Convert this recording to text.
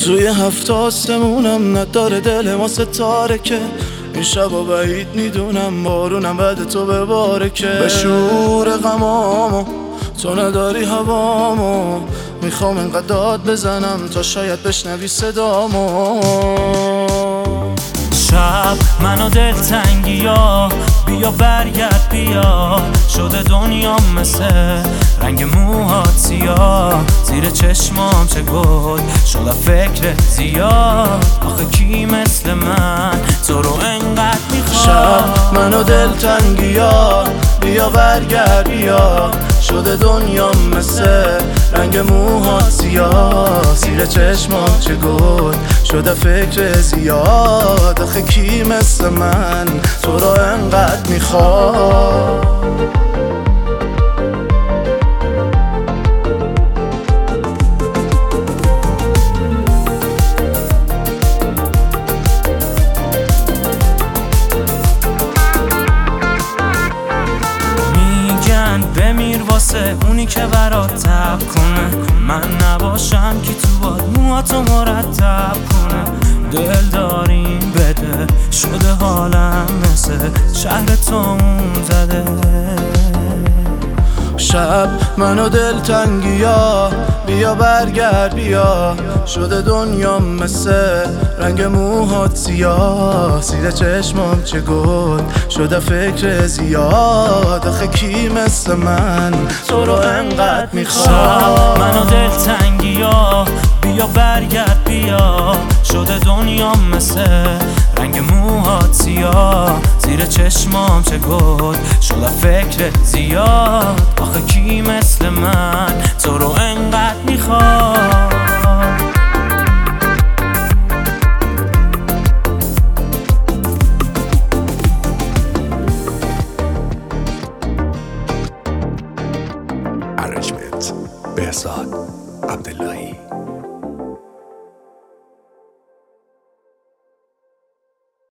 روی 7 آسمونم نداره دل ما ستاره که این شبا بعید میدونم بارونم بعد تو بباره که به شعور غمامو تو نداری هوامو میخوام انقدر داد بزنم تا شاید بشنوی صدامو شب منو دلتنگیا بیا برگرد بیا شده دنیام مثل رنگ موهات سیاه زیر چشمام چه گل شده فکر زیاد آخه کی مثل من تو رو انقدر میخواد شب منو دلتنگیا بیا برگرد بیا شده دنیام مثل رنگ موهات سیاه زیر چشمام چه گل شده فکر زیاد آخه کی مثل من تو رو انقدر میخواد بمیر واسه اونی که برات تب کنه من نباشم که تو باد موهاتو مرتب کنه دل داریم بده شده حالم مثل شهر تو زده شب منو دلتنگیا بیا برگرد بیا شده دنیام مثل رنگ موهات سیاه زیر چشمام چه گل شده فکر زیاد آخه کی مثل من تو رو انقدر میخواد شب منو دلتنگیا بیا برگرد بیا شده دنیام مثل رنگ موهات سیاه زیر چشمام چه گل شده فکر زیاد آخه کی مثل من تو رو انقدر میخواد ارنجمنت بهزاد عبداللهی